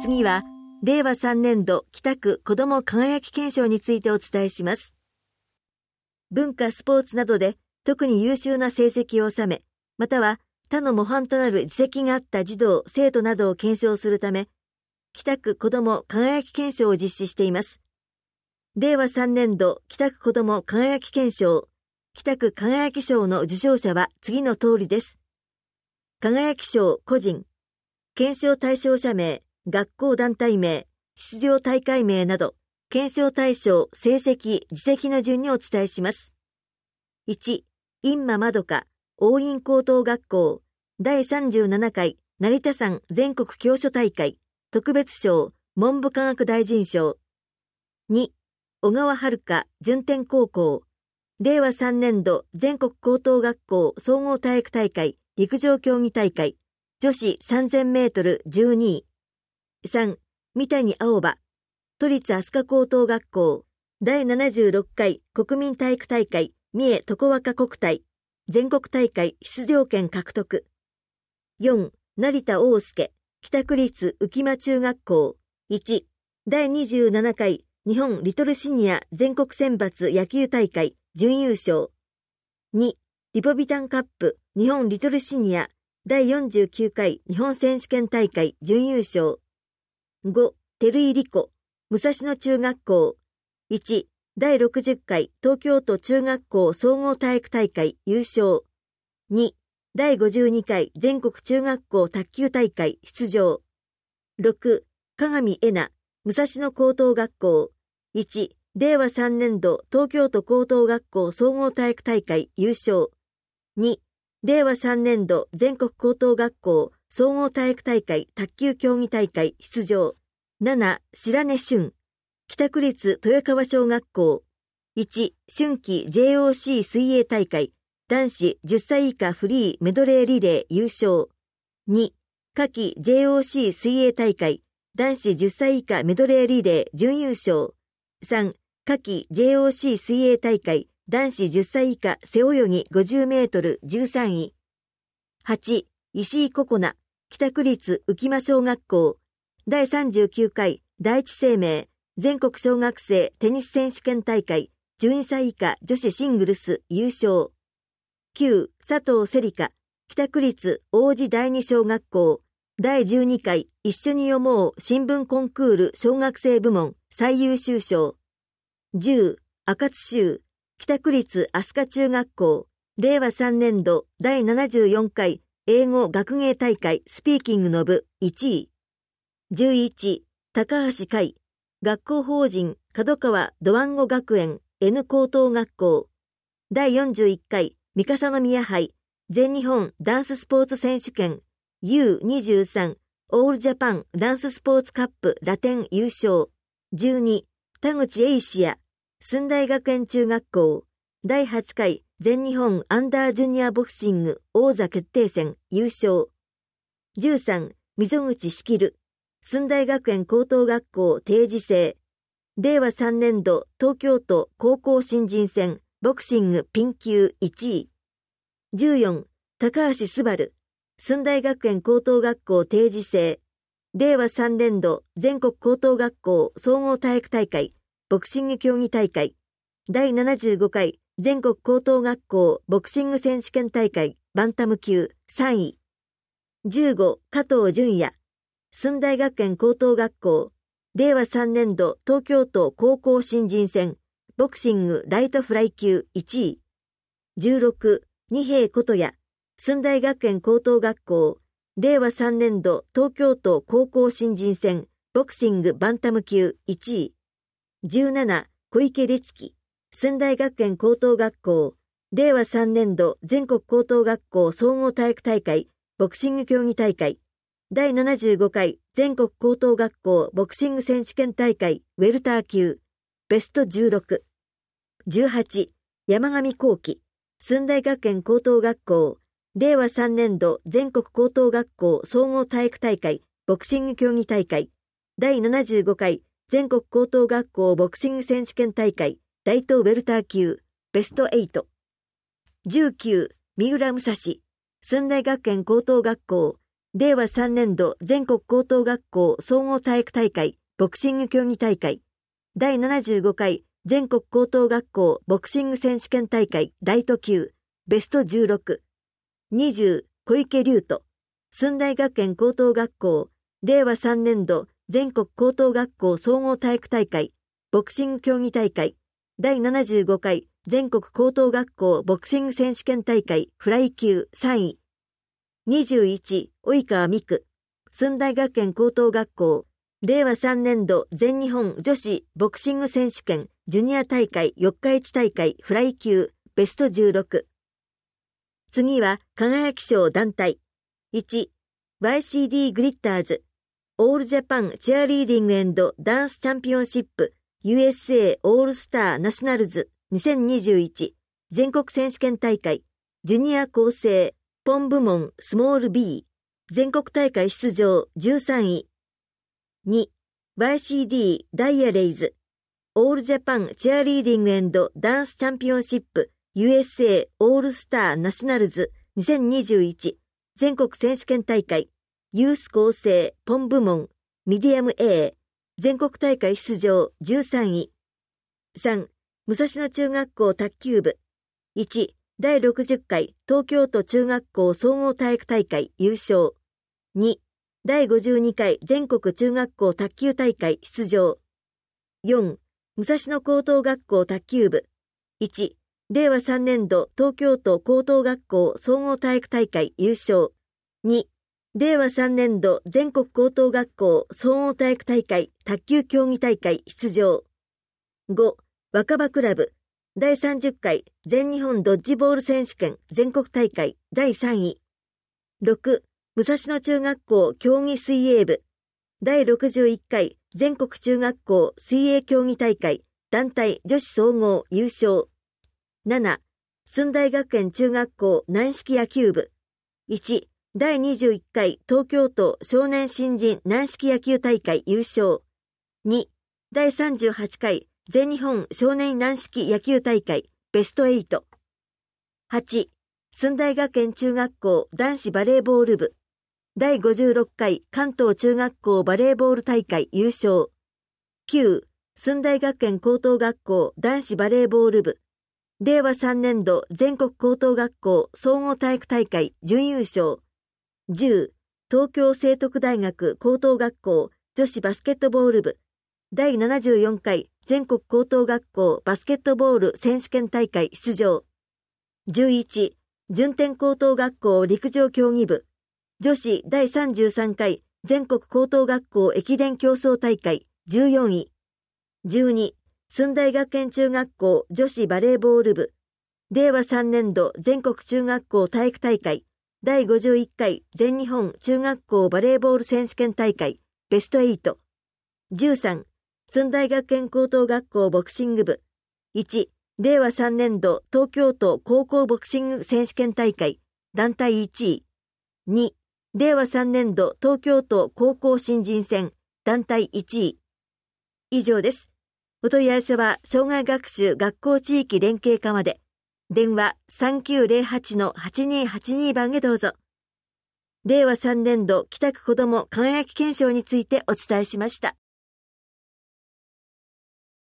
次は、令和3年度北区子ども輝き顕彰についてお伝えします。文化・スポーツなどで特に優秀な成績を収め、または他の模範となる実績があった児童・生徒などを顕彰するため、北区子ども輝き顕彰を実施しています。令和3年度北区子ども輝き顕彰、北区輝き賞の受賞者は次の通りです。輝き賞個人、顕彰対象者名、学校団体名、出場大会名など、顕彰対象、成績、実績の順にお伝えします。1、印馬まどか、応印高等学校、第37回成田山全国教書大会、特別賞、文部科学大臣賞。2、小川遥順天高校、令和3年度全国高等学校総合体育大会、陸上競技大会、女子3000メートル12位。3、三谷青葉、都立飛鳥高等学校、第76回国民体育大会、三重常若国体、全国大会出場権獲得。4、成田大輔、北区立浮間中学校、1、第27回日本リトルシニア全国選抜野球大会、準優勝。2、リポビタンカップ日本リトルシニア第49回日本選手権大会、準優勝。5、照井理子、武蔵野中学校。1、第60回東京都中学校総合体育大会優勝。2、第52回全国中学校卓球大会出場。6、鏡恵奈、武蔵野高等学校。1、令和3年度東京都高等学校総合体育大会優勝。2、令和3年度全国高等学校総合体育大会卓球競技大会出場。7、白根俊、北区立豊川小学校。1、春季 JOC 水泳大会男子10歳以下フリーメドレーリレー優勝。2、夏季 JOC 水泳大会男子10歳以下メドレーリレー準優勝。3、夏季 JOC 水泳大会男子10歳以下背泳ぎ50メートル13位。8、石井心那、北区立浮間小学校。第39回第一生命全国小学生テニス選手権大会12歳以下女子シングルス優勝。9、佐藤せりか、北区立王子第二小学校。第12回一緒に読もう新聞コンクール小学生部門最優秀賞。10、赤津修、北区立飛鳥中学校。令和3年度第74回英語学芸大会スピーキングの部1位。11、高橋海、学校法人角川ドワンゴ学園 N 高等学校。第41回三笠宮杯全日本ダンススポーツ選手権 U23 オールジャパンダンススポーツカップラテン優勝。12、田口英志也、駿台学園中学校。第8回全日本アンダージュニアボクシング王座決定戦優勝。13、溝口しきる、駿台学園高等学校定時制。令和3年度東京都高校新人戦ボクシングピン級1位。14、高橋すばる、駿台学園高等学校定時制。令和3年度全国高等学校総合体育大会ボクシング競技大会第75回全国高等学校ボクシング選手権大会バンタム級3位。15、加藤純也、駿台学園高等学校。令和3年度東京都高校新人戦ボクシングライトフライ級1位。16、二瓶琴也、駿台学園高等学校。令和3年度東京都高校新人戦ボクシングバンタム級1位。17、小池律樹、駿台学園高等学校。令和3年度全国高等学校総合体育大会ボクシング競技大会第75回全国高等学校ボクシング選手権大会ウェルター級ベスト16。18、山上幸輝、駿台学園高等学校。令和3年度全国高等学校総合体育大会ボクシング競技大会第75回全国高等学校ボクシング選手権大会ライトウェルター級ベスト8。19、三浦武蔵、駿台学園高等学校。 令和3年度全国高等学校総合体育大会ボクシング競技大会、第75回全国高等学校ボクシング選手権大会ライト級ベスト16、20小池龍斗、駿台学園高等学校令和3年度全国高等学校総合体育大会ボクシング競技大会第75回全国高等学校ボクシング選手権大会フライ級3位、21及川美久、駿台学園高等学校令和3年度全日本女子ボクシング選手権ジュニア大会四日市大会フライ級ベスト16。次は輝き賞団体。1、YCD グリッターズオールジャパンチアリーディング&ダンスチャンピオンシップ USA オールスターナショナルズ2021全国選手権大会ジュニア構成ポン部門スモール B 全国大会出場13位。2、YCD ダイヤレイズオールジャパンチアリーディング&ダンスチャンピオンシップ USA オールスターナショナルズ2021全国選手権大会ユース構成ポン部門ミディアム A 全国大会出場13位。3、武蔵野中学校卓球部1、第60回東京都中学校総合体育大会優勝。2、第52回全国中学校卓球大会出場。4、武蔵野高等学校卓球部1、令和3年度東京都高等学校総合体育大会優勝。2、令和3年度全国高等学校総合体育大会卓球競技大会出場。5、若葉クラブ第30回全日本ドッジボール選手権全国大会第3位。6、武蔵野中学校競技水泳部第61回全国中学校水泳競技大会団体女子総合優勝。7、駿台学園中学校軟式野球部1、第21回東京都少年新人軟式野球大会優勝。2、第38回全日本少年軟式野球大会ベスト8。8、駿台学園中学校男子バレーボール部第56回関東中学校バレーボール大会優勝。9、駿台学園高等学校男子バレーボール部令和3年度全国高等学校総合体育大会準優勝。10、東京聖徳大学高等学校女子バスケットボール部第74回全国高等学校バスケットボール選手権大会出場。11、順天高等学校陸上競技部女子第33回全国高等学校駅伝競争大会14位。12、駿台学園中学校女子バレーボール部令和3年度全国中学校体育大会第51回全日本中学校バレーボール選手権大会ベスト8。13、駿台学園高等学校ボクシング部1、令和3年度東京都高校ボクシング選手権大会団体1位。2、令和3年度東京都高校新人戦団体1位。以上です。お問い合わせは障害学習学校地域連携課まで。電話 3908-8282 番へどうぞ。令和3年度北区子ども輝き顕彰についてお伝えしました。